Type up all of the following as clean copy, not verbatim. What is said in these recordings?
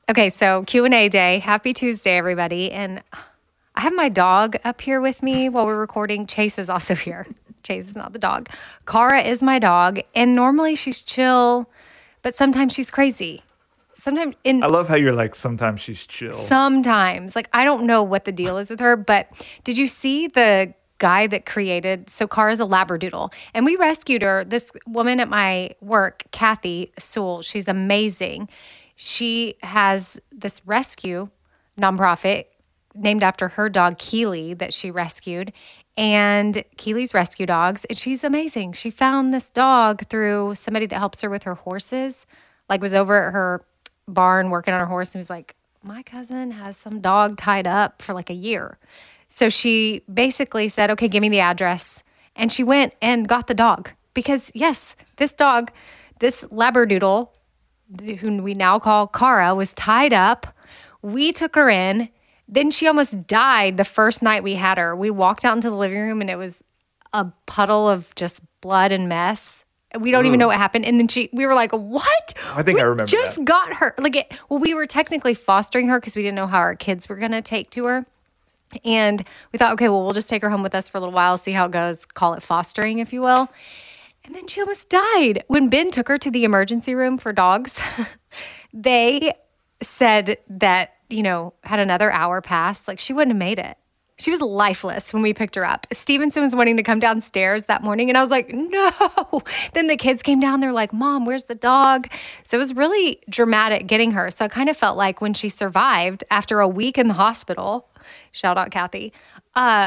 Okay, so Q&A day. Happy Tuesday, everybody. And I have my dog up here with me while we're recording. Chase is also here. Chase is not the dog. Cara is my dog. And normally she's chill, but sometimes she's crazy. I love how you're like, sometimes she's chill. Sometimes. Like, I don't know what the deal is with her, but did you see the guy that created, so Cara's a Labradoodle, and we rescued her. This woman at my work, Kathy Sewell, she's amazing. She has this rescue nonprofit named after her dog, Keely, that she rescued, and Keely's rescue dogs, and she's amazing. She found this dog through somebody that helps her with her horses, like was over at her barn working on her horse, and was like, my cousin has some dog tied up for like a year. So she basically said, okay, give me the address. And she went and got the dog because, yes, this dog, this Labradoodle, who we now call Cara, was tied up. We took her in. Then she almost died the first night we had her. We walked out into the living room and it was a puddle of just blood and mess. We don't even know what happened. And then we were like, what? I think I remember just got her. We were technically fostering her because we didn't know how our kids were going to take to her. And we thought, okay, well, we'll just take her home with us for a little while, see how it goes, call it fostering, if you will. And then she almost died. When Ben took her to the emergency room for dogs, they said that, had another hour passed, like she wouldn't have made it. She was lifeless when we picked her up. Stevenson was wanting to come downstairs that morning, and I was like, no. Then the kids came down. They're like, Mom, where's the dog? So it was really dramatic getting her. So I kind of felt like when she survived after a week in the hospital, shout out Kathy, I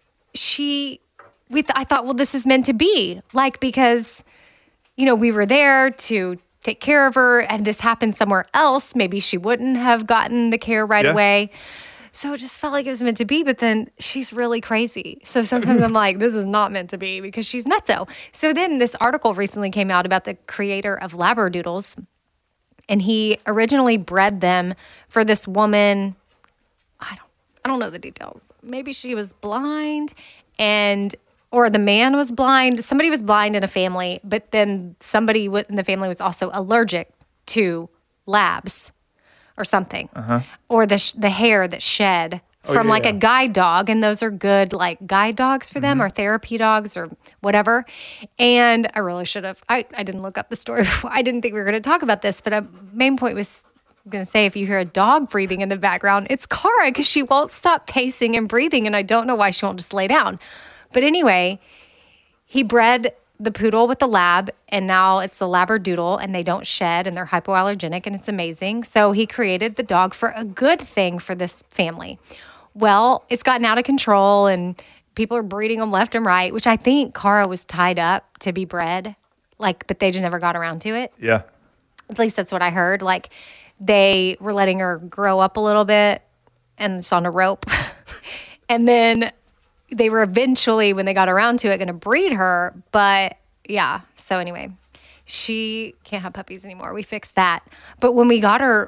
thought, well, this is meant to be. Because, we were there to take care of her, and this happened somewhere else. Maybe she wouldn't have gotten the care right away. So it just felt like it was meant to be, but then she's really crazy. So sometimes I'm like, this is not meant to be because she's nutso. So then this article recently came out about the creator of Labradoodles, and he originally bred them for this woman. I don't know the details. Maybe she was blind or the man was blind. Somebody was blind in a family, but then somebody in the family was also allergic to labs or something, or the hair that shed from a guide dog. And those are good, guide dogs for them or therapy dogs or whatever. And I really should have, I didn't look up the story before. I didn't think we were going to talk about this, but a main point was, I'm going to say, if you hear a dog breathing in the background, it's Cara because she won't stop pacing and breathing. And I don't know why she won't just lay down. But anyway, he bred the poodle with the lab, and now it's the Labradoodle, and they don't shed, and they're hypoallergenic, and it's amazing. So he created the dog for a good thing for this family. Well, it's gotten out of control, and people are breeding them left and right, which I think Cara was tied up to be bred, but they just never got around to it. Yeah. At least that's what I heard. They were letting her grow up a little bit, and it's on a rope. And then they were eventually, when they got around to it, going to breed her. But yeah, so anyway, she can't have puppies anymore. We fixed that. But when we got her,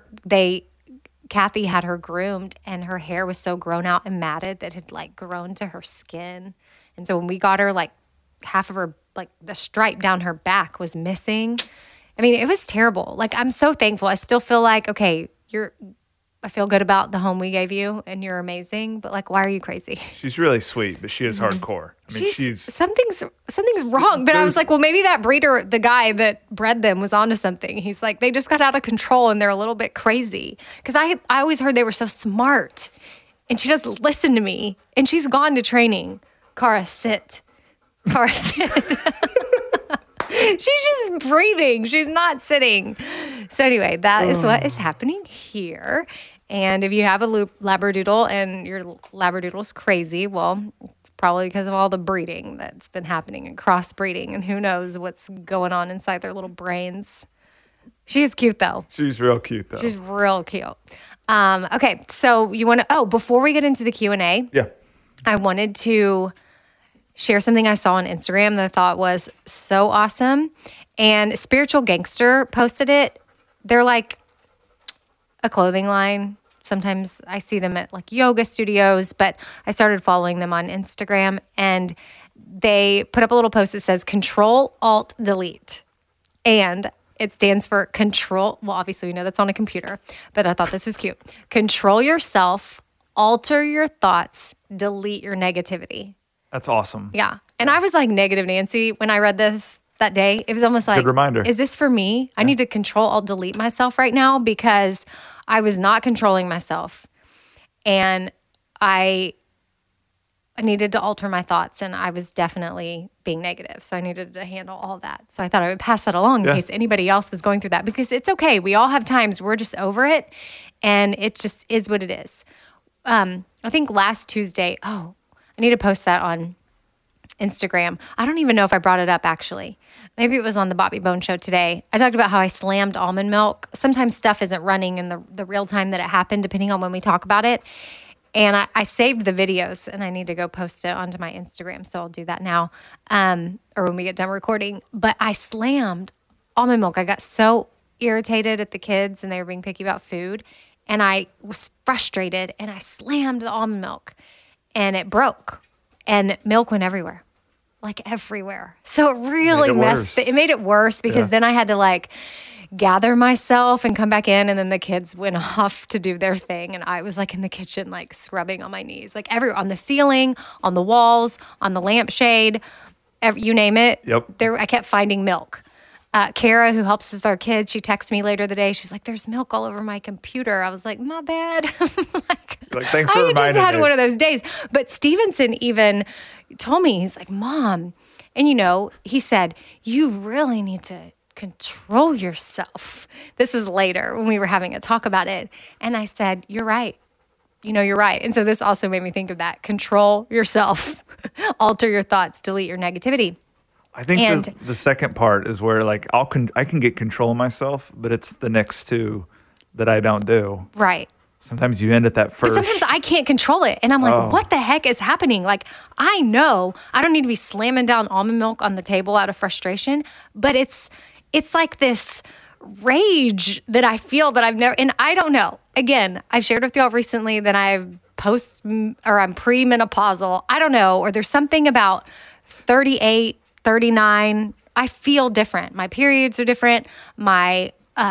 Kathy had her groomed, and her hair was so grown out and matted that it had grown to her skin. And so when we got her, half of her, the stripe down her back was missing. I mean, it was terrible. I'm so thankful. I still feel like, okay, I feel good about the home we gave you, and you're amazing, but why are you crazy? She's really sweet, but she is hardcore. I mean, she's something's wrong. But I was like, well, maybe that breeder, the guy that bred them, was onto something. He's like, they just got out of control and they're a little bit crazy. Because I always heard they were so smart, and she doesn't listen to me, and she's gone to training. Cara, sit. Cara, sit. She's just breathing. She's not sitting. So anyway, that is what is happening here. And if you have a Labradoodle and your Labradoodle's crazy, well, it's probably because of all the breeding that's been happening and crossbreeding, and who knows what's going on inside their little brains. She's cute, though. She's real cute, though. She's real cute. Okay, so you want to, before we get into the Q&A, I wanted to share something I saw on Instagram that I thought was so awesome. And Spiritual Gangster posted it. They're like a clothing line. Sometimes I see them at yoga studios, but I started following them on Instagram, and they put up a little post that says Control Alt Delete. And It stands for control. Well, obviously we know that's on a computer, but I thought this was cute. Control yourself, alter your thoughts, delete your negativity. That's awesome. Yeah. And I was like negative Nancy when I read this that day. It was almost like, good reminder. Is this for me? I need to control, I'll delete myself right now because I was not controlling myself. And I needed to alter my thoughts, and I was definitely being negative. So I needed to handle all that. So I thought I would pass that along in case anybody else was going through that, because it's okay. We all have times we're just over it, and it just is what it is. I think last Tuesday, I need to post that on Instagram. I don't even know if I brought it up, actually. Maybe it was on the Bobby Bone Show today. I talked about how I slammed almond milk. Sometimes stuff isn't running in the real time that it happened, depending on when we talk about it. And I saved the videos, and I need to go post it onto my Instagram. So I'll do that now, or when we get done recording. But I slammed almond milk. I got so irritated at the kids, and they were being picky about food. And I was frustrated, and I slammed the almond milk, and it broke. And milk went everywhere. Like everywhere. So it really made it worse because then I had to like gather myself and come back in, and then the kids went off to do their thing, and I was like in the kitchen like scrubbing on my knees, like everywhere, on the ceiling, on the walls, on the lampshade, you name it. Yep. I kept finding milk. Kara, who helps us with our kids, she texted me later the day. She's like, "There's milk all over my computer." I was like, "My bad." Thanks for reminding me. I just had one of those days. But Stevenson even told me, he's like, "Mom," and he said, "You really need to control yourself." This was later when we were having a talk about it. And I said, "You're right. You're right." And so this also made me think of that. Control yourself, alter your thoughts, delete your negativity. I think the second part is where like I can get control of myself, but it's the next two that I don't do. Right. Sometimes you end at that first. But sometimes I can't control it. And I'm like, what the heck is happening? Like, I know I don't need to be slamming down almond milk on the table out of frustration, but it's like this rage that I feel that I've never, and I don't know. Again, I've shared with y'all recently that I'm premenopausal. I don't know. Or there's something about 38, 39. I feel different. My periods are different. My,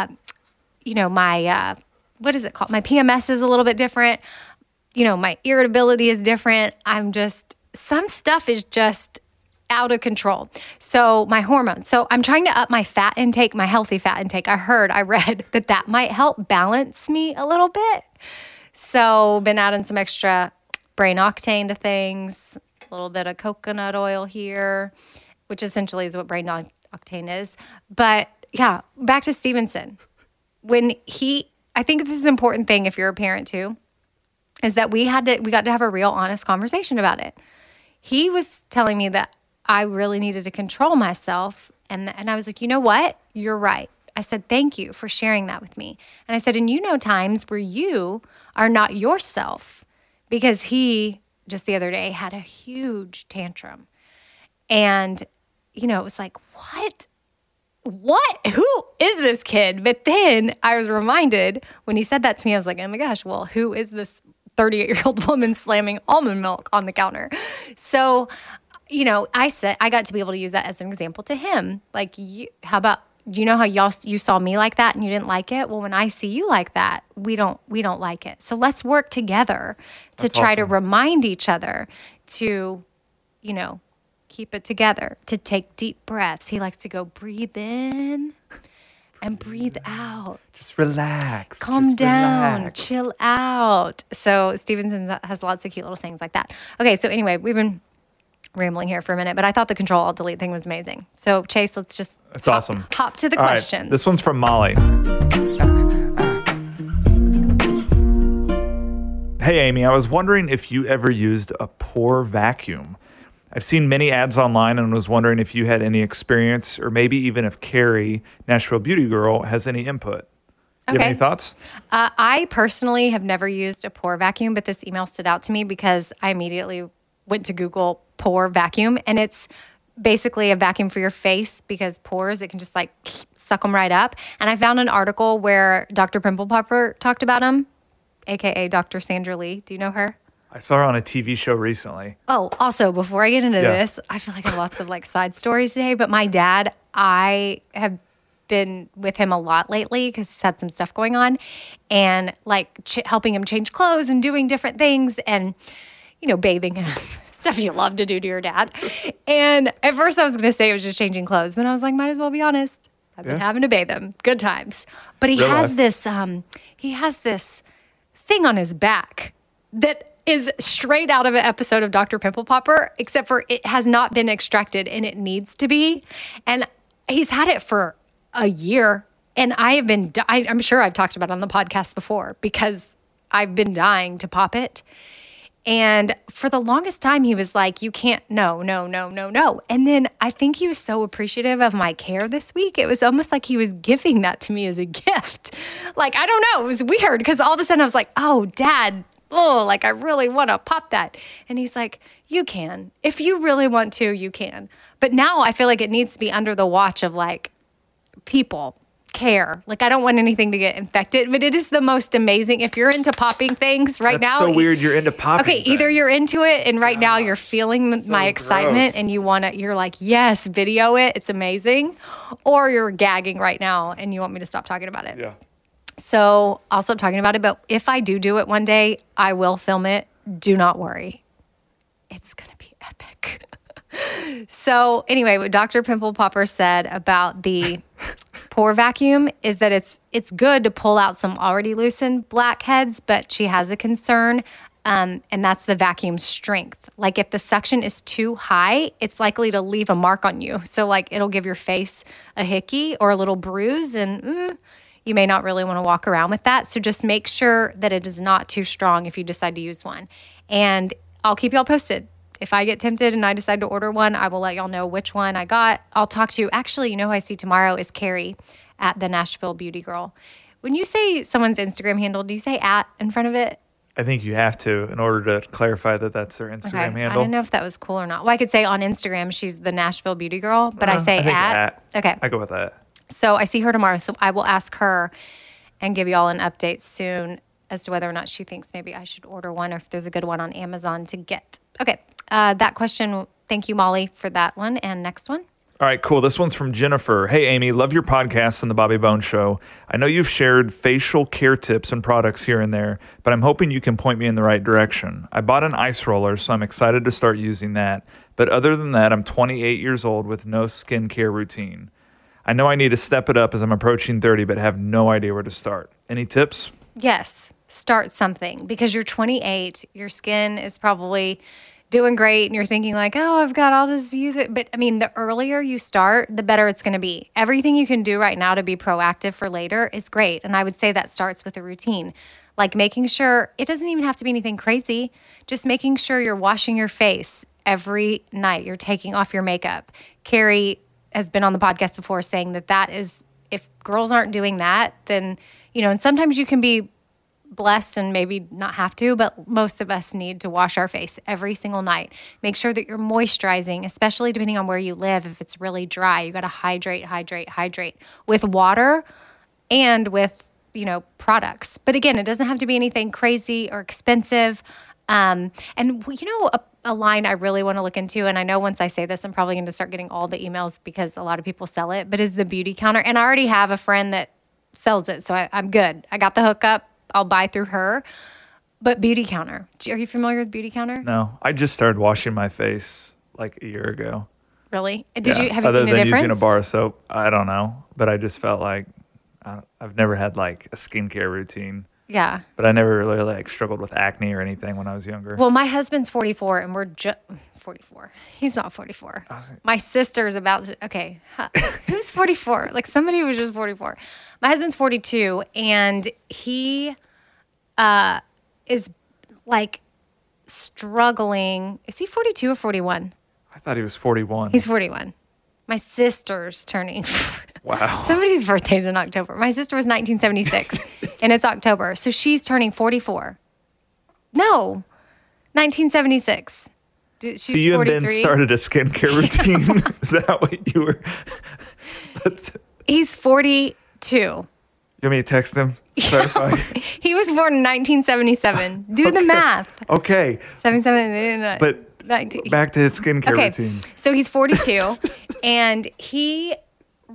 what is it called? My PMS is a little bit different. My irritability is different. Some stuff is just out of control. So my hormones. So I'm trying to up my fat intake, my healthy fat intake. I read that might help balance me a little bit. So been adding some extra brain octane to things, a little bit of coconut oil here, which essentially is what brain octane is. But yeah, back to Stevenson. I think this is an important thing if you're a parent too, is that we got to have a real honest conversation about it. He was telling me that I really needed to control myself. And I was like, you know what? You're right. I said, thank you for sharing that with me. And I said, and times where you are not yourself, because he just the other day had a huge tantrum. And, it was like, what? Who is this kid? But then I was reminded when he said that to me, I was like, oh my gosh, well, who is this 38-year-old woman slamming almond milk on the counter? So, I said, I got to be able to use that as an example to him. Like, how about, how you saw me like that and you didn't like it? Well, when I see you like that, we don't like it. So let's work together to try to remind each other to, keep it together, to take deep breaths. He likes to go breathe in and breathe out. Just relax. Calm down. Chill out. So Stevenson has lots of cute little sayings like that. Okay, so anyway, we've been rambling here for a minute, but I thought the control alt delete thing was amazing. So Chase, let's just awesome. Hop to the All questions. Right. This one's from Molly. Hey Amy, I was wondering if you ever used a pore vacuum. I've seen many ads online and was wondering if you had any experience, or maybe even if Carrie, Nashville Beauty Girl, has any input. Do you have any thoughts? I personally have never used a pore vacuum, but this email stood out to me because I immediately went to Google pore vacuum, and it's basically a vacuum for your face, because pores, it can just like suck them right up. And I found an article where Dr. Pimple Popper talked about them, aka Dr. Sandra Lee. Do you know her? I saw her on a TV show recently. Oh, also, before I get into this, I feel like I have lots of like side stories today, but my dad, I have been with him a lot lately because he's had some stuff going on, and like helping him change clothes and doing different things and, you know, bathing him. Stuff you love to do to your dad. And at first I was going to say it was just changing clothes, but I was like, might as well be honest. I've been having to bathe him. Good times. But he has this thing on his back that is straight out of an episode of Dr. Pimple Popper, except for it has not been extracted and it needs to be. And he's had it for a year. And I'm sure I've talked about it on the podcast before because I've been dying to pop it. And for the longest time, he was like, you can't, no. And then I think he was so appreciative of my care this week. It was almost like he was giving that to me as a gift. Like, I don't know. It was weird because all of a sudden I was like, oh, Dad, like I really want to pop that. And he's like, you can. If you really want to, you can. But now I feel like it needs to be under the watch of like people. Care. Like, I don't want anything to get infected, but it is the most amazing. If you're into popping things right now. That's so weird you're into popping things. Either you're into it and right now you're feeling my excitement and you're like, yes, video it. It's amazing. Or you're gagging right now and you want me to stop talking about it. Yeah. So I'll stop talking about it. But if I do it one day, I will film it. Do not worry. It's going to be epic. So anyway, what Dr. Pimple Popper said about the pore vacuum is that it's good to pull out some already loosened blackheads, but she has a concern, and that's the vacuum strength. Like if the suction is too high, it's likely to leave a mark on you. So like it'll give your face a hickey or a little bruise, and you may not really want to walk around with that. So just make sure that it is not too strong if you decide to use one. And I'll keep y'all posted. If I get tempted and I decide to order one, I will let y'all know which one I got. I'll talk to you. Actually, you know who I see tomorrow is Carrie at the Nashville Beauty Girl. When you say someone's Instagram handle, do you say at in front of it? I think you have to in order to clarify that that's their Instagram handle. I didn't know if that was cool or not. Well, I could say on Instagram, she's the Nashville Beauty Girl, but I say at. Okay. I go with that. So I see her tomorrow. So I will ask her and give y'all an update soon as to whether or not she thinks maybe I should order one or if there's a good one on Amazon to get. Okay. That question, thank you, Molly, for that one. And next one. All right, cool. This one's from Jennifer. Hey, Amy, love your podcast and the Bobby Bones Show. I know you've shared facial care tips and products here and there, but I'm hoping you can point me in the right direction. I bought an ice roller, so I'm excited to start using that. But other than that, I'm 28 years old with no skincare routine. I know I need to step it up as I'm approaching 30, but have no idea where to start. Any tips? Yes, start something because you're 28. Your skin is probably doing great and you're thinking like, oh, I've got all this use it. But I mean, the earlier you start, the better it's going to be. Everything you can do right now to be proactive for later is great. And I would say that starts with a routine, like making sure it doesn't even have to be anything crazy. Just making sure you're washing your face every night. You're taking off your makeup. Carrie has been on the podcast before saying that is, if girls aren't doing that, then, you know, and sometimes you can be blessed and maybe not have to, but most of us need to wash our face every single night. Make sure that you're moisturizing, especially depending on where you live. If it's really dry, you got to hydrate with water and with, you know, products. But again, it doesn't have to be anything crazy or expensive. And you know, a line I really want to look into, and I know once I say this, I'm probably going to start getting all the emails because a lot of people sell it, but is the Beauty Counter. And I already have a friend that sells it, so I'm good. I got the hookup. I'll buy through her. But Beauty Counter. Are you familiar with Beauty Counter? No. I just started washing my face like a year ago. Really? Have you seen a difference? Other than using a bar of soap, I don't know. But I just felt like I've never had like a skincare routine. Yeah. But I never really like struggled with acne or anything when I was younger. Well, my husband's 44 and we're 44. He's not 44. My sister's about to, okay. Who's 44? Like somebody was just 44. My husband's 42 and he is like struggling. Is he 42 or 41? I thought he was 41. He's 41. My sister's turning. Wow. Somebody's birthday's in October. My sister was 1976, and it's October. So she's turning 44. No, 1976. She's so you 43. have then started a skincare routine? Is that what you were? He's 42. You want me to text him? Clarify. He was born in 1977. Do the math. Okay. 77. But 19. Back to his skincare routine. So he's 42, and he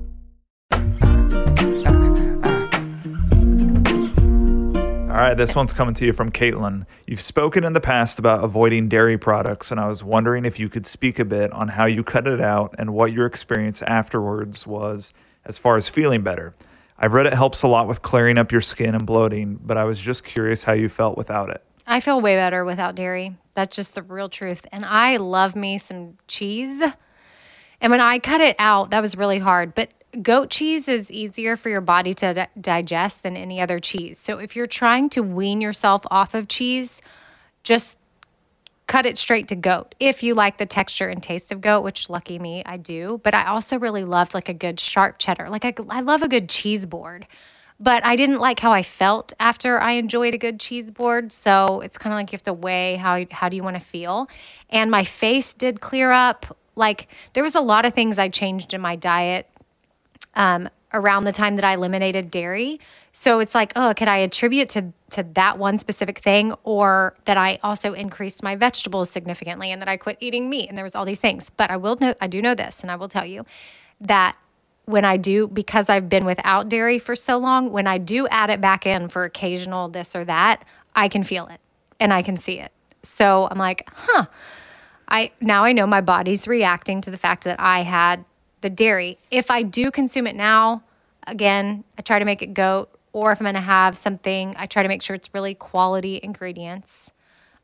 All right, this one's coming to you from Caitlin. You've spoken in the past about avoiding dairy products, and I was wondering if you could speak a bit on how you cut it out and what your experience afterwards was as far as feeling better. I've read it helps a lot with clearing up your skin and bloating, but I was just curious how you felt without it. I feel way better without dairy. That's just the real truth. And I love me some cheese. And when I cut it out, that was really hard. But goat cheese is easier for your body to digest than any other cheese. So if you're trying to wean yourself off of cheese, just cut it straight to goat. If you like the texture and taste of goat, which lucky me, I do. But I also really loved like a good sharp cheddar. Like I love a good cheese board. But I didn't like how I felt after I enjoyed a good cheese board. So it's kind of like you have to weigh how do you want to feel. And my face did clear up. Like there was a lot of things I changed in my diet around the time that I eliminated dairy. So it's like, oh, could I attribute to that one specific thing, or that I also increased my vegetables significantly and that I quit eating meat, and there was all these things. But I do know this, and I will tell you that when I do, because I've been without dairy for so long, when I do add it back in for occasional this or that, I can feel it and I can see it. So I'm like, now I know my body's reacting to the fact that I had the dairy. If I do consume it now, again, I try to make it goat, or if I'm going to have something, I try to make sure it's really quality ingredients.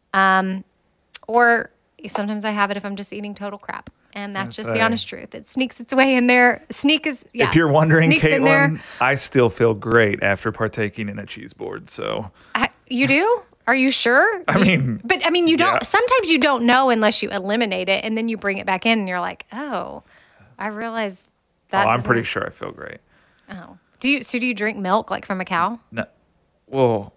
Or sometimes I have it if I'm just eating total crap. And that's just the honest truth. It sneaks its way in there. If you're wondering, Caitlin, I still feel great after partaking in a cheese board. So you do? Are you sure? You don't. Sometimes you don't know unless you eliminate it, and then you bring it back in, and you're like, oh, I realize that. I'm pretty sure I feel great. Oh, do you drink milk like from a cow? No. Well,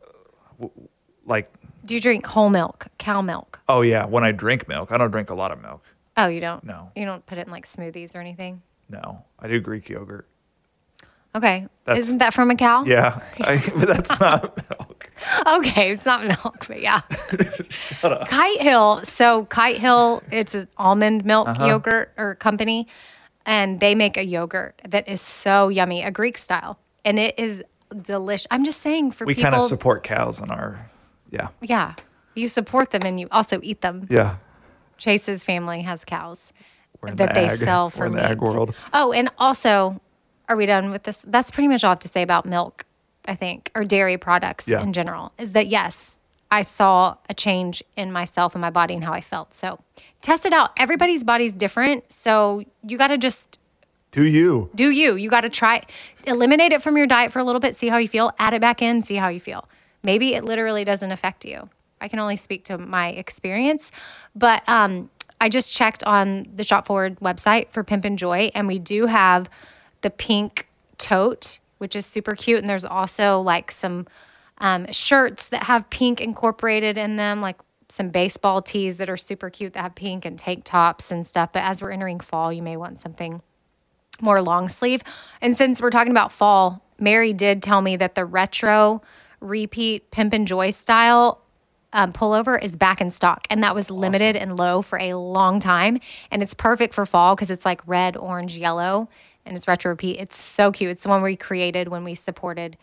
like. Do you drink whole milk, cow milk? Oh yeah, when I drink milk, I don't drink a lot of milk. Oh, you don't? No. You don't put it in like smoothies or anything? No, I do Greek yogurt. Okay. Isn't that from a cow? Yeah, but that's not milk. Okay, it's not milk, but yeah. Shut up. Kite Hill. So Kite Hill, it's an almond milk yogurt or company, and they make a yogurt that is so yummy, a Greek style, and it is delicious. I'm just saying for people. We kind of support cows in our, yeah. Yeah, you support them and you also eat them. Yeah. Chase's family has cows that they sell for meat. We're in the ag world. Oh, and also, are we done with this? That's pretty much all I have to say about milk, I think, or dairy products in general, is that yes, I saw a change in myself and my body and how I felt. So test it out. Everybody's body's different. So you got to just do you. You got to try, eliminate it from your diet for a little bit, see how you feel, add it back in, see how you feel. Maybe it literally doesn't affect you. I can only speak to my experience, but I just checked on the Shop Forward website for Pimp and Joy, and we do have the pink tote, which is super cute, and there's also like some shirts that have pink incorporated in them, like some baseball tees that are super cute that have pink, and tank tops and stuff. But as we're entering fall, you may want something more long sleeve. And since we're talking about fall, Mary did tell me that the retro repeat Pimp and Joy style pullover is back in stock, and that was limited and low for a long time, and it's perfect for fall because it's like red, orange, yellow, and it's retro repeat. It's so cute. It's the one we created when we supported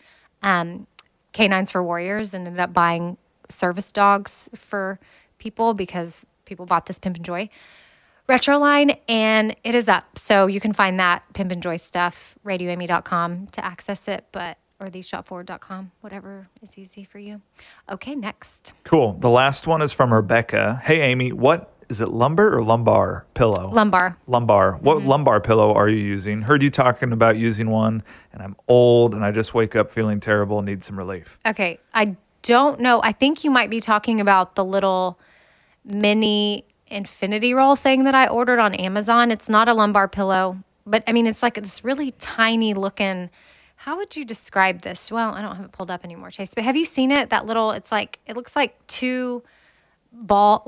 Canines for Warriors and ended up buying service dogs for people because people bought this Pimp and Joy retro line, and it is up. So you can find that Pimp and Joy stuff, radioamy.com to access it, or theshopforward.com, whatever is easy for you. Okay, next. Cool. The last one is from Rebecca. Hey, Amy, what is it, lumbar or lumbar pillow? Lumbar. What lumbar pillow are you using? Heard you talking about using one, and I'm old, and I just wake up feeling terrible and need some relief. Okay, I don't know. I think you might be talking about the little mini infinity roll thing that I ordered on Amazon. It's not a lumbar pillow, but I mean, it's like this really tiny looking. How would you describe this? Well, I don't have it pulled up anymore, Chase, but have you seen it? That little, it looks like two balls.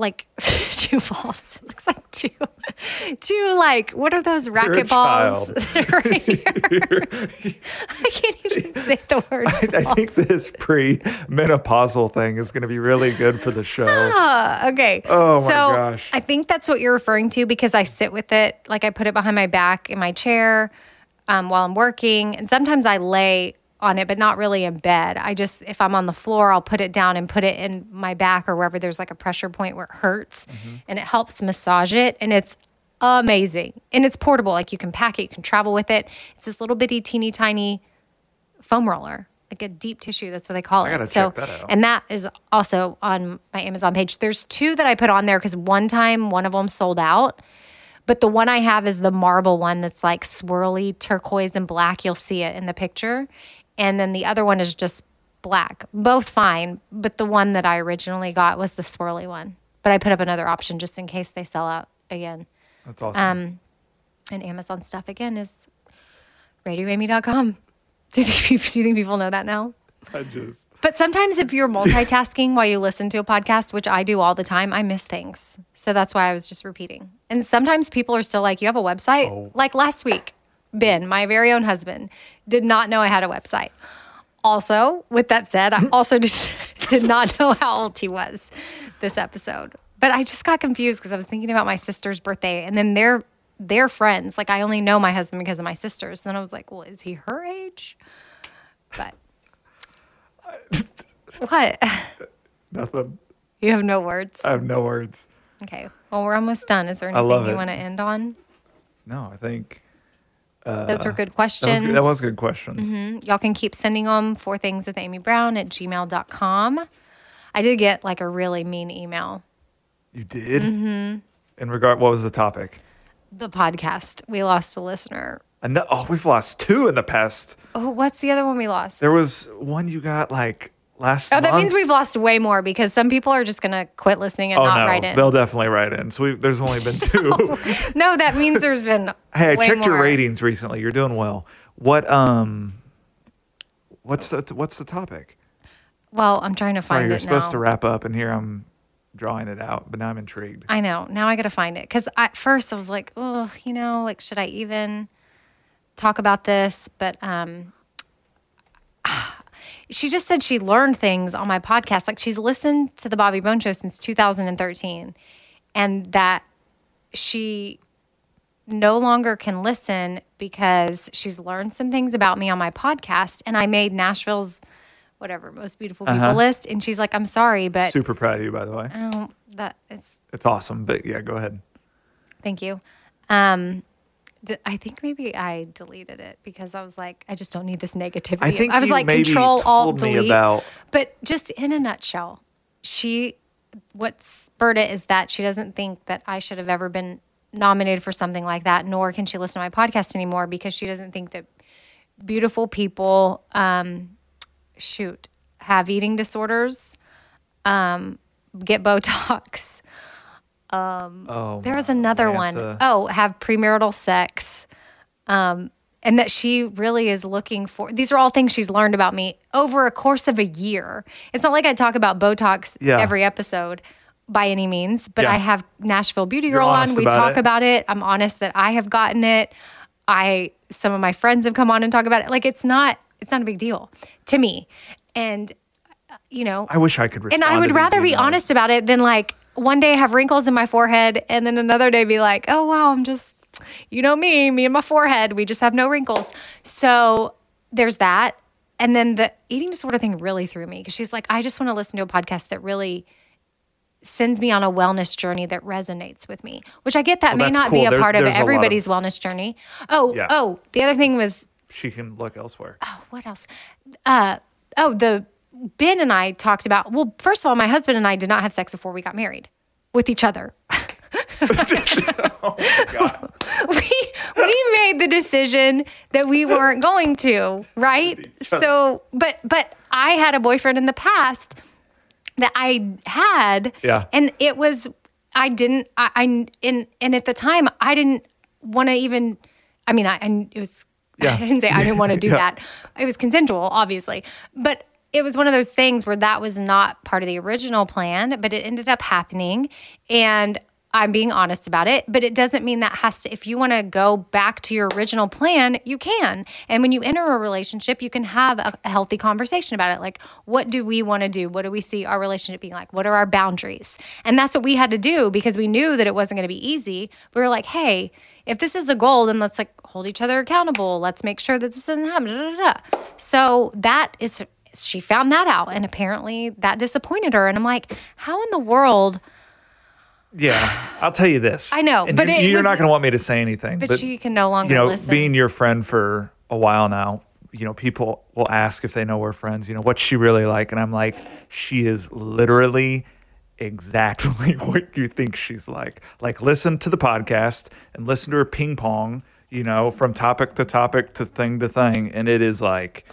It looks like two, like, what are those racket balls? Right here. I can't even say the word. I think this pre-menopausal thing is going to be really good for the show. Okay. Oh my gosh. I think that's what you're referring to because I sit with it, like I put it behind my back in my chair while I'm working. And sometimes I lay on it, but not really in bed. I just, if I'm on the floor, I'll put it down and put it in my back or wherever there's like a pressure point where it hurts, and it helps massage it. And it's amazing. And it's portable. Like you can pack it, you can travel with it. It's this little bitty, teeny tiny foam roller, like a deep tissue. That's what they call it. I gotta check that out. And that is also on my Amazon page. There's 2 that I put on there because one time one of them sold out. But the one I have is the marble one that's like swirly turquoise and black. You'll see it in the picture. And then the other one is just black. Both fine. But the one that I originally got was the swirly one. But I put up another option just in case they sell out again. That's awesome. And Amazon stuff again is radioamy.com. Do you think people know that now? But sometimes if you're multitasking while you listen to a podcast, which I do all the time, I miss things. So that's why I was just repeating. And sometimes people are still like, you have a website? Oh. Like last week, Ben, my very own husband, did not know I had a website. Also, with that said, I also did not know how old he was this episode. But I just got confused because I was thinking about my sister's birthday and then they're friends. Like I only know my husband because of my sisters. Then I was like, well, is he her age? But what? Nothing. You have no words? I have no words. Okay. Well, we're almost done. Is there anything you want to end on? No, I think those were good questions. That was good questions. Mm-hmm. Y'all can keep sending them for thingswithamybrown@gmail.com. I did get like a really mean email. You did? Mm-hmm. What was the topic? The podcast. We lost a listener. We've lost 2 in the past. Oh, what's the other one we lost? There was one you got like last month. That means we've lost way more because some people are just going to quit listening and not write in. They'll definitely write in. So there's only been 2. No, that means there's been Hey, I way checked your more. ratings recently. You're doing well. What's the topic? Well, I'm trying to Sorry, find you're it supposed now. to wrap up, and here I'm drawing it out, but now I'm intrigued. I know. Now I got to find it. Because at first I was like, oh, like, should I even talk about this? But she just said she learned things on my podcast. Like she's listened to the Bobby Bone Show since 2013 and that she no longer can listen because she's learned some things about me on my podcast. And I made Nashville's most beautiful people list. And she's like, I'm sorry, but Super proud of you, by the way. it's awesome. But yeah, go ahead. Thank you. I think maybe I deleted it because I was like, I just don't need this negativity. I think I was you like, maybe Control Alt told me Delete. about. But just in a nutshell, what spurred it is that she doesn't think that I should have ever been nominated for something like that, nor can she listen to my podcast anymore because she doesn't think that beautiful people have eating disorders, get Botox. There was another one. Have premarital sex. And that she really is looking for. These are all things she's learned about me over a course of a year. It's not like I talk about Botox every episode by any means, but I have Nashville Beauty Girl on. We talk about it. I'm honest that I have gotten it. Some of my friends have come on and talk about it. Like it's not a big deal to me. And I wish I could respond. And I would rather be honest about it than like one day have wrinkles in my forehead and then another day be like, oh wow, I'm just, me and my forehead, we just have no wrinkles. So there's that. And then the eating disorder thing really threw me because she's like, I just want to listen to a podcast that really sends me on a wellness journey that resonates with me, which I get that may not be a part of everybody's wellness journey. The other thing was she can look elsewhere. Oh, what else? Ben and I talked about, well, first of all, my husband and I did not have sex before we got married with each other. Oh my God. We made the decision that we weren't going to, right? So, but I had a boyfriend in the past that I had, and it was, and at the time I didn't want to even, I didn't say I didn't want to do that. It was consensual, obviously, but it was one of those things where that was not part of the original plan, but it ended up happening. And I'm being honest about it, but it doesn't mean that has to, if you want to go back to your original plan, you can. And when you enter a relationship, you can have a healthy conversation about it. Like, what do we want to do? What do we see our relationship being like? What are our boundaries? And that's what we had to do because we knew that it wasn't going to be easy. We were like, hey, if this is the goal, then let's like hold each other accountable. Let's make sure that this doesn't happen. Da, da, da. So that is, she found that out. And apparently that disappointed her. And I'm like, how in the world... Yeah, I'll tell you this. I know, and but you're not going to want me to say anything. But she can no longer listen. Being your friend for a while now, people will ask if they know we're friends, what's she really like? And I'm like, she is literally exactly what you think she's like. Like, listen to the podcast and listen to her ping pong, from topic to topic to thing. And it is like,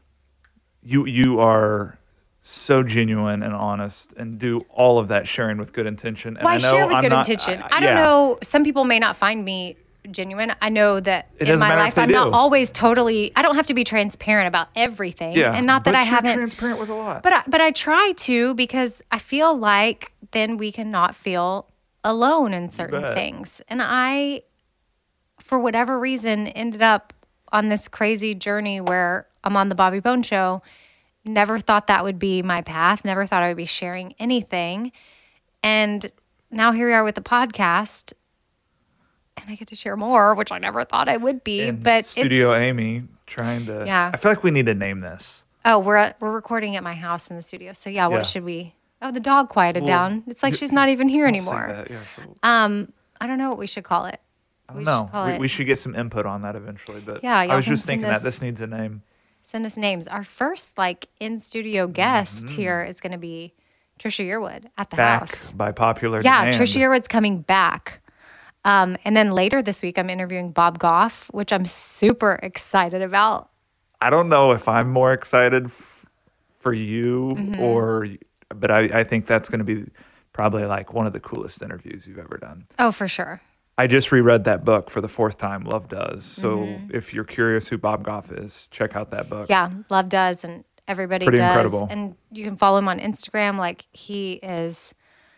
you are so genuine and honest and do all of that sharing with good intention. And I share with good intention. I don't know. Some people may not find me genuine. I know that in my life, I'm not always totally, I don't have to be transparent about everything. Yeah, and not that I haven't. Transparent with a lot. But I try to because I feel like then we cannot feel alone in certain things. And I, for whatever reason, ended up on this crazy journey where I'm on the Bobby Bone Show. Never thought that would be my path. Never thought I would be sharing anything. And now here we are with the podcast. And I get to share more, which I never thought I would be. And but Studio Amy trying to... Yeah. I feel like we need to name this. Oh, we're recording at my house in the studio. So yeah, what should we... Oh, the dog quieted down. It's like she's not even here anymore. Yeah, sure. I don't know what we should call it. I don't know. We should get some input on that eventually. But yeah, I was just thinking that this needs a name. Send us names. Our first in-studio guest here is going to be Trisha Yearwood at the house. By popular demand. Yeah, Trisha Yearwood's coming back. And then later this week, I'm interviewing Bob Goff, which I'm super excited about. I don't know if I'm more excited for you but I think that's going to be probably like one of the coolest interviews you've ever done. Oh, for sure. I just reread that book for the 4th time, Love Does. So if you're curious who Bob Goff is, check out that book. Yeah, Love Does, and everybody Pretty does. Incredible. And you can follow him on Instagram. Like, he is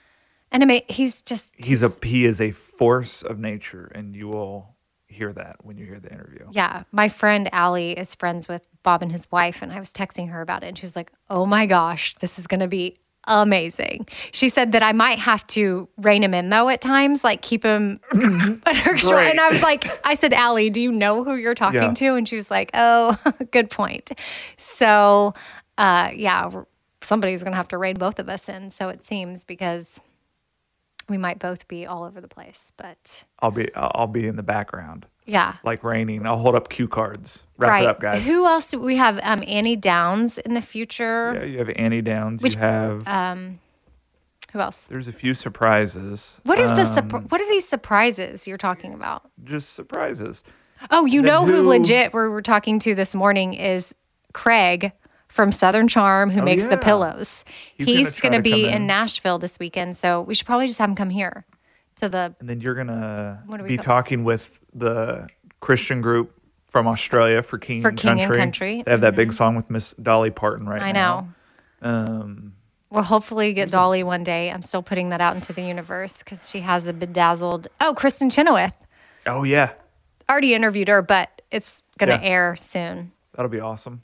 he is a force of nature, and you will hear that when you hear the interview. Yeah. My friend Allie is friends with Bob and his wife, and I was texting her about it, and she was like, oh my gosh, this is going to be amazing. She said that I might have to rein him in though at times, like keep him under control. And I was like, I said, Allie, do you know who you're talking to? And she was like, oh, good point. So, somebody's going to have to rein both of us in. So it seems, because we might both be all over the place, but I'll be in the background. Yeah. Like raining. I'll hold up cue cards. Wrap it up, guys. Who else do we have? Annie Downs in the future. Yeah, you have Annie Downs. You have... who else? There's a few surprises. What are these surprises you're talking about? Just surprises. Oh, who legit we're talking to this morning is Craig from Southern Charm, who makes the pillows. He's going to be in Nashville this weekend, so we should probably just have him come here. And then you're going to be talking with the Christian group from Australia for King and Country. They have that big song with Miss Dolly Parton now. I know. We'll hopefully get Dolly one day. I'm still putting that out into the universe because she has a bedazzled... Oh, Kristen Chenoweth. Oh, yeah. Already interviewed her, but it's going to air soon. That'll be awesome.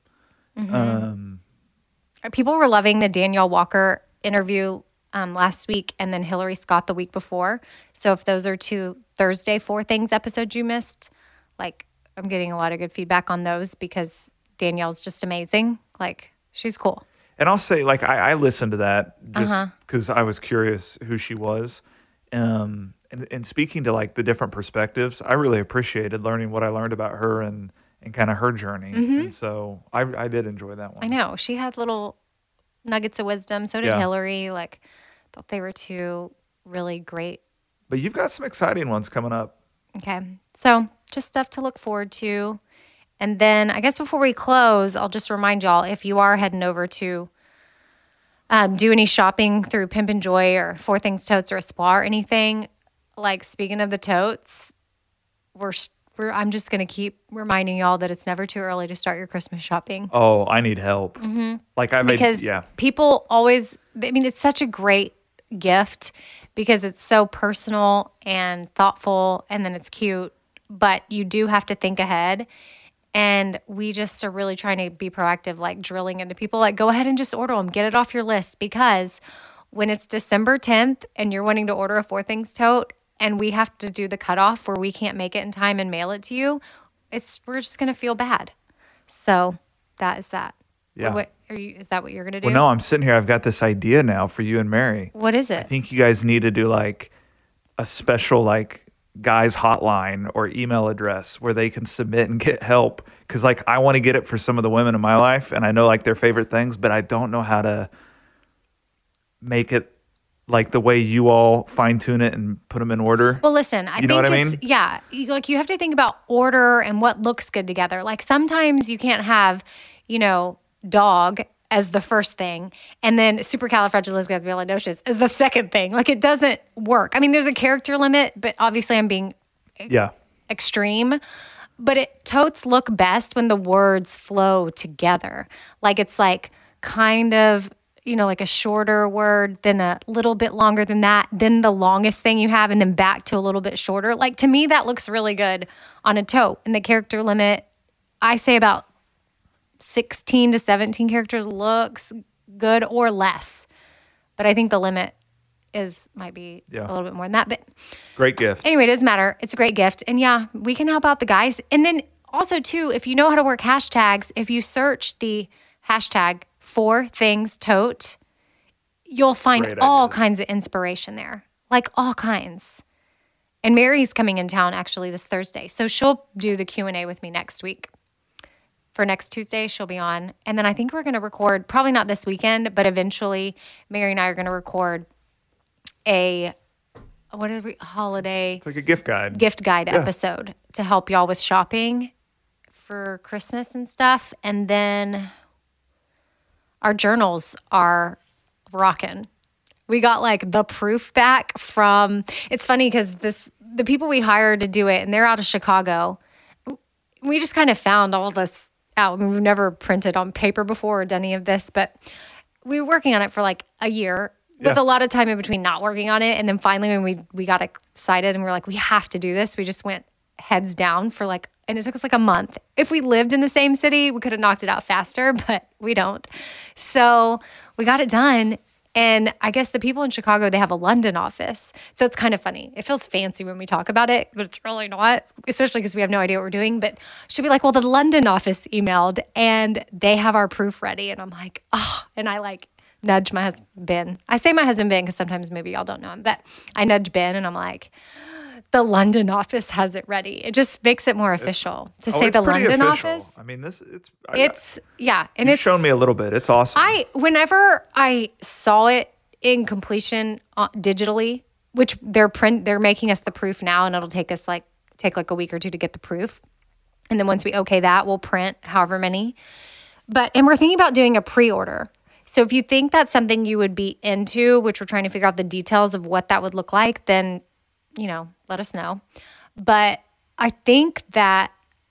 People were loving the Danielle Walker interview last week, and then Hillary Scott the week before. So if those are 2 Thursday 4 Things episodes you missed, like, I'm getting a lot of good feedback on those because Danielle's just amazing. Like, she's cool. And I'll say, like, I listened to that just because I was curious who she was. And speaking to, like, the different perspectives, I really appreciated learning what I learned about her and kind of her journey. And so I did enjoy that one. I know. She had little nuggets of wisdom. So did Hillary. Like, thought they were 2 really great. But you've got some exciting ones coming up. Okay. So just stuff to look forward to. And then I guess before we close, I'll just remind y'all, if you are heading over to do any shopping through Pimp and Joy or 4 Things Totes or a spa or anything, like, speaking of the totes, I'm just going to keep reminding y'all that it's never too early to start your Christmas shopping. Oh, I need help. Because people always, it's such a great gift because it's so personal and thoughtful, and then it's cute, but you do have to think ahead. And we just are really trying to be proactive, like drilling into people, like go ahead and just order them, get it off your list, because when it's December 10th and you're wanting to order a 4 Things tote and we have to do the cutoff where we can't make it in time and mail it to you, we're just going to feel bad. So that is that. Yeah. Is that what you're going to do? Well, no, I'm sitting here. I've got this idea now for you and Mary. What is it? I think you guys need to do like a special like guys hotline or email address where they can submit and get help. Cause like I want to get it for some of the women in my life and I know like their favorite things, but I don't know how to make it like the way you all fine tune it and put them in order. Well, listen, I think what I mean? Yeah, like you have to think about order and what looks good together. Like sometimes you can't have, dog as the first thing and then supercalifragilisticexpialidocious as the second thing. Like it doesn't work. I mean, there's a character limit, but obviously I'm being extreme. But totes look best when the words flow together. Like it's like kind of, like a shorter word, then a little bit longer than that, then the longest thing you have, and then back to a little bit shorter. Like to me, that looks really good on a tote. And the character limit, I say about 16 to 17 characters looks good or less. But I think the limit might be a little bit more than that. But great gift. Anyway, it doesn't matter. It's a great gift. And yeah, we can help out the guys. And then also too, if you know how to work hashtags, if you search the hashtag 4 Things Tote, you'll find all kinds of inspiration there. Like all kinds. And Mary's coming in town actually this Thursday. So she'll do the Q&A with me next week. For next Tuesday, she'll be on. And then I think we're going to record, probably not this weekend, but eventually Mary and I are going to record holiday? It's like a gift guide episode to help y'all with shopping for Christmas and stuff. And then our journals are rocking. We got like the proof back from, it's funny because the people we hired to do it, and they're out of Chicago. We just kind of found all this out. I mean, we've never printed on paper before or done any of this, but we were working on it for like a year with a lot of time in between not working on it. And then finally when we got excited and we're like, we have to do this. We just went heads down for and it took us like a month. If we lived in the same city, we could have knocked it out faster, but we don't. So we got it done. And I guess the people in Chicago, they have a London office. So it's kind of funny. It feels fancy when we talk about it, but it's really not, especially because we have no idea what we're doing. But she'll be like, well, the London office emailed and they have our proof ready. And I'm like, oh, and I nudge my husband, Ben. I say my husband, Ben, because sometimes maybe y'all don't know him, but I nudge Ben and I'm like, the London office has it ready. It just makes it more official to say the London office. I mean, and you've shown me a little bit. It's awesome. Whenever I saw it in completion digitally, which they're making us the proof now, and it'll take us take a week or two to get the proof. And then once we okay that, we'll print however many. And we're thinking about doing a pre-order. So if you think that's something you would be into, which we're trying to figure out the details of what that would look like, then let us know. But I think that's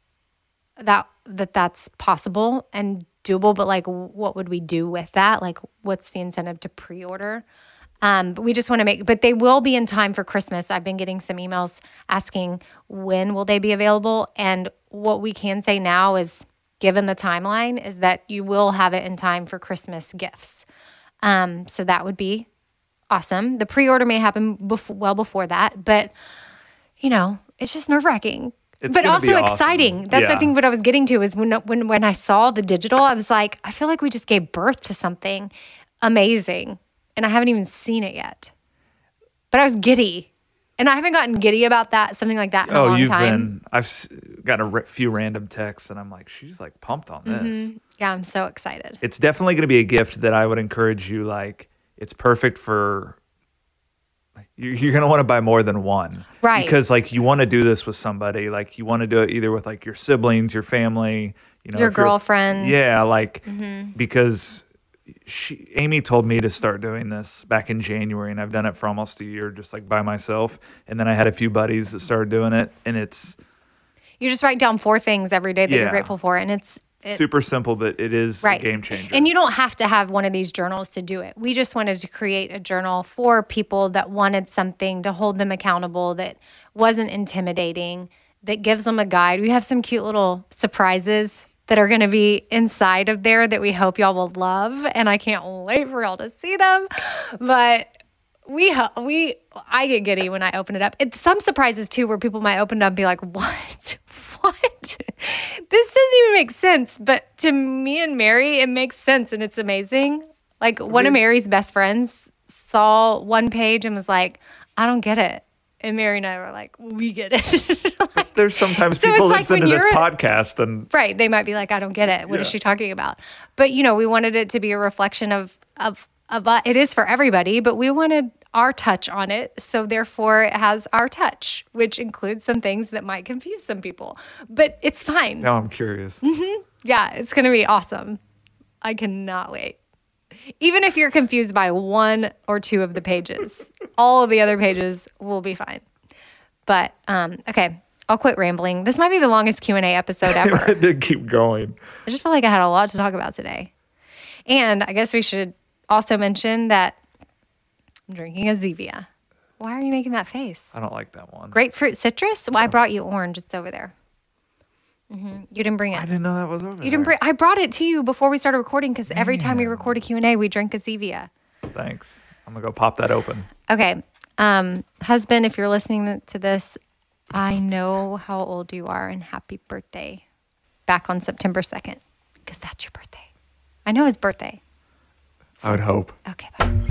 possible and doable, but what would we do with that? What's the incentive to pre-order? But we just want to but they will be in time for Christmas. I've been getting some emails asking when will they be available. And what we can say now is, given the timeline, is that you will have it in time for Christmas gifts. So that would be awesome. The pre-order may happen well before that, but it's just nerve-wracking, but also exciting. Awesome. That's I think what I was getting to is when I saw the digital, I was like, I feel like we just gave birth to something amazing, and I haven't even seen it yet. But I was giddy, and I haven't gotten giddy about something like that in a long time. I've got a few random texts, and I'm like, she's pumped on this. Mm-hmm. Yeah, I'm so excited. It's definitely going to be a gift that I would encourage you. It's perfect for, you're going to want to buy more than one. Right. Because you want to do this with somebody. You want to do it either with your siblings, your family, your girlfriends. Yeah. Because Amy told me to start doing this back in January, and I've done it for almost a year, just by myself. And then I had a few buddies that started doing it, and you just write down 4 things every day that you're grateful for. And super simple, but it is a game changer. And you don't have to have one of these journals to do it. We just wanted to create a journal for people that wanted something to hold them accountable, that wasn't intimidating, that gives them a guide. We have some cute little surprises that are going to be inside of there that we hope y'all will love. And I can't wait for y'all to see them. But I get giddy when I open it up. It's some surprises too, where people might open it up and be like, what? This doesn't even make sense. But to me and Mary, it makes sense and it's amazing. Like one of Mary's best friends saw one page and was like, I don't get it. And Mary and I were like, we get it. Like, there's sometimes people listen to this podcast and right, they might be like, I don't get it. What is she talking about? But we wanted it to be a reflection of it is for everybody, but we wanted our touch on it. So therefore it has our touch, which includes some things that might confuse some people, but it's fine. Now I'm curious. Mm-hmm. Yeah, it's going to be awesome. I cannot wait. Even if you're confused by one or two of the pages, all of the other pages will be fine. But, okay, I'll quit rambling. This might be the longest Q&A episode ever. It did keep going. I just feel like I had a lot to talk about today. And I guess we should also mention that I'm drinking a Zevia. Why are you making that face? I don't like that one. Grapefruit citrus? Well, I brought you orange. It's over there. Mm-hmm. You didn't bring it. I didn't know that was over there. You didn't I brought it to you before we started recording because every time we record a Q&A, we drink a Zevia. Thanks. I'm going to go pop that open. Okay. Husband, if you're listening to this, I know how old you are and happy birthday back on September 2nd because that's your birthday. I know his birthday. I would hope. Okay, bye.